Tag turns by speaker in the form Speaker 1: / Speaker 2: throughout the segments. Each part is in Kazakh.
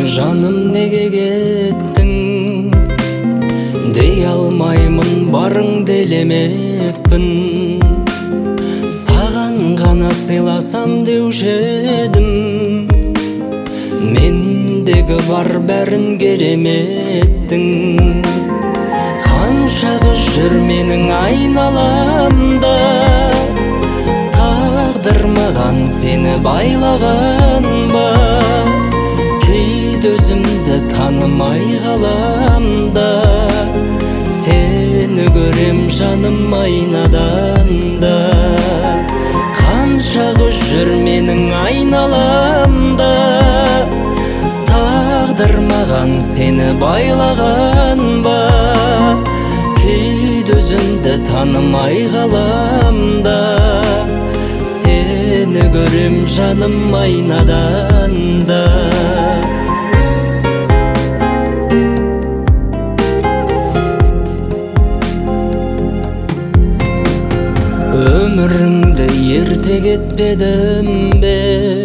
Speaker 1: жаным неге кеттің, дей алмаймын, барыңды елемеппін. Саған ғана сыйласам деуші едім, мендегі бар бәрін кереметтің. Қаншағы жүр менің айналамда, тағдыр маған сені байлаған ба? Кейде өзімді танымай қаламда, сені көрем жаным айнадан да. Қаншағы жүр менің айналамда, тағдыр маған сені байлаған ба? Кейде өзімді танымай қаламда, сені көрем жаным айнадан да. Өміріңді ерте кетпедім бе,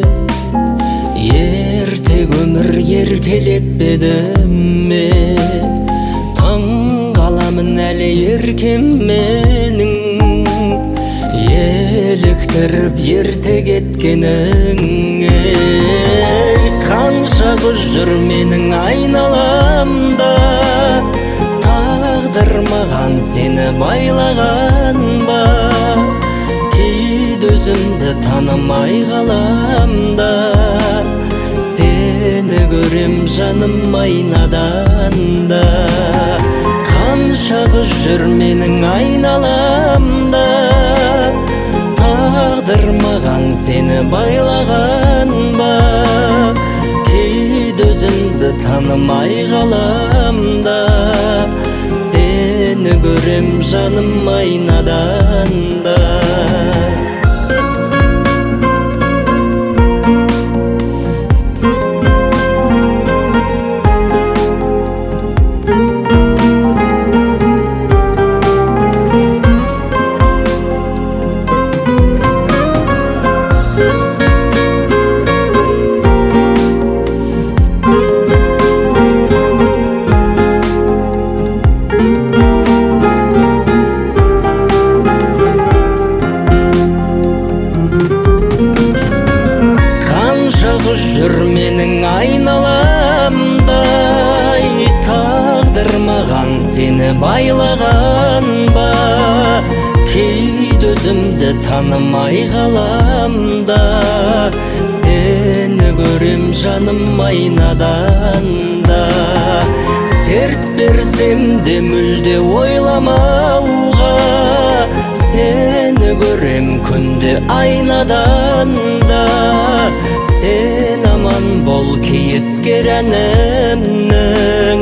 Speaker 1: ертек өмір еркелетпедім ме? Таң қаламын әлі еркем менің, еліктіріп ерте кеткенің. Қаншағы жүр менің айналамда, тағдыр маған сені байлаған ба? Кейде өзімді танымай қаламда, сені көрем жаным айнадан да. Қаншағы жүр менің айналамда, тағдыр маған сені байлаған ба? Кейде өзімді танымай қаламда, сені көрем жаным айнадан да. Жүр менің айналамда, тағдыр маған сені байлаған ба? Кейде өзімді танымай қаламда, сені көрем жаным айнадан да. Серт берсем де мүлде ойламауға, сені көрем күнде айнадан да. Сен аман бол кейіпкер әнімнің,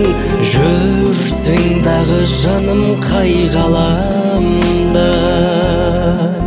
Speaker 1: жүрсең дағы жаным қай ғаламда.